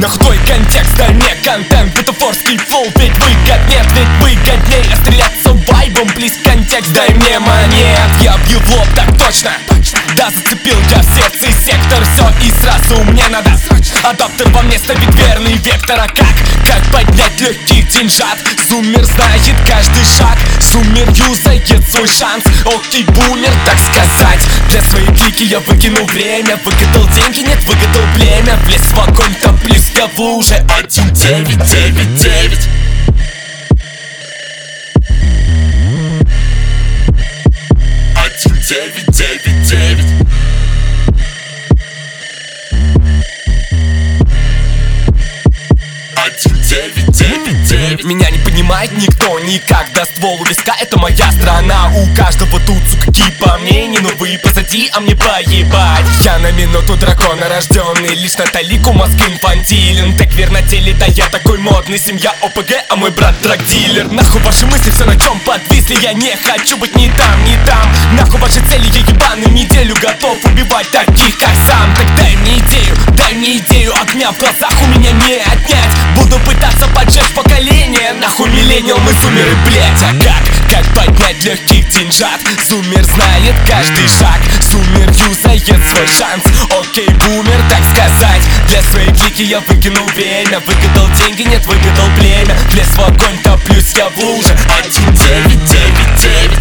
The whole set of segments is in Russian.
На худой контекст, а не контент. Бутафорский флоу, ведь выгод нет, ведь выгоднее стреляться вайбом. Плиз контекст, дай мне монет. Я бью в лоб, так точно. Да, зацепил я в сердце сектор. Все и сразу мне надо. Адаптер во мне ставит верный вектор. А как поднять легких деньжат? Зумер знает каждый шаг. Зумер юзает свой шанс. Окей, бумер, так сказать. Для своей клики я выкинул время. Выгадал деньги, нет, выгадал племя. Влез в огонь, топлюсь я в луже. 1-9-9-9. 1-9-9-9. Меня не понимает никто никак. До ствол у виска, это моя страна. У каждого тут, сука, кипа мнений. Но вы позади, а мне поебать. Я на минуту дракона рожденный. Лишь на талику мозг инфантилен. Как верно теле, да я такой модный. Семья ОПГ, а мой брат драгдилер. Нахуй ваши мысли, все на чем подвисли. Я не хочу быть ни там, ни там. Нахуй ваши цели, я ебаную неделю готов убивать таких, как сам. Так дай мне идею, огня в глазах у меня не отнять. Буду пытаться поджечь поколение. Нахуй миллениал, мы зумеры, блять. А как поднять легких деньжат? Зумер знает каждый шаг. Зумер юзает свой шанс. Окей, бумер, так сказать. Для своей клики я выкинул время. Выгадал деньги, нет, выгадал племя. Влез в огонь, топлюсь я в луже. 1-9-9-9.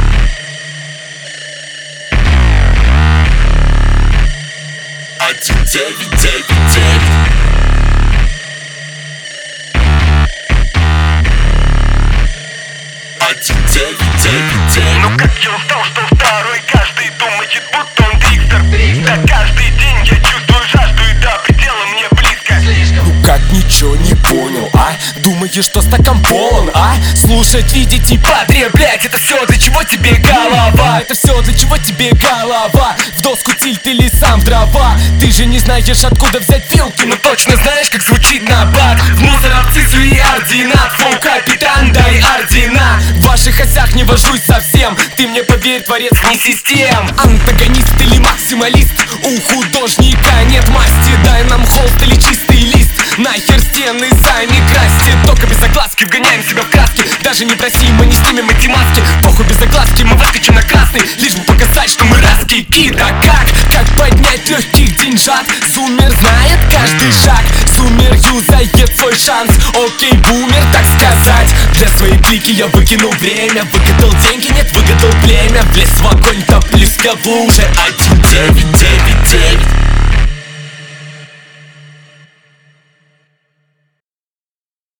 1-9-9-9. Ну как я устал, что второй каждый думает, будто он диктор. Да каждый день я чувствую жажду, и до предела мне близко. Ну как ничего не понял, а? Думаешь, что стакан полон, а? Слушать, видеть и потреблять. Это все для чего тебе голова? Это все для чего тебе голова? В доску тильт или сам в дрова? Ты же не знаешь, откуда взять вилки, но точно знаешь, как звучит набат. В мусоровцы свои ординат. Фоу, капитан, дай ордена. В ваших осях не вожусь совсем. Ты мне поверь, творец не систем. Антагонист или максималист? У художника нет масти. Дай нам холст или чистый лист. Нахер стены сами красьте. Только без огласки вгоняем себя в краски. Даже не проси, мы не снимем эти маски. Похуй без огласки, мы выскочим на красный. Лишь бы показать, что мы раски кит. А как поднять легких деньжат? Зумер знает каждый шаг. Зумер юзает свой шанс. Окей, бумер, так сказать. Для своей клики я выкинул время. Выгадал деньги, нет, выгадал племя. Влез в огонь, топлюсь я в луже. 1-9.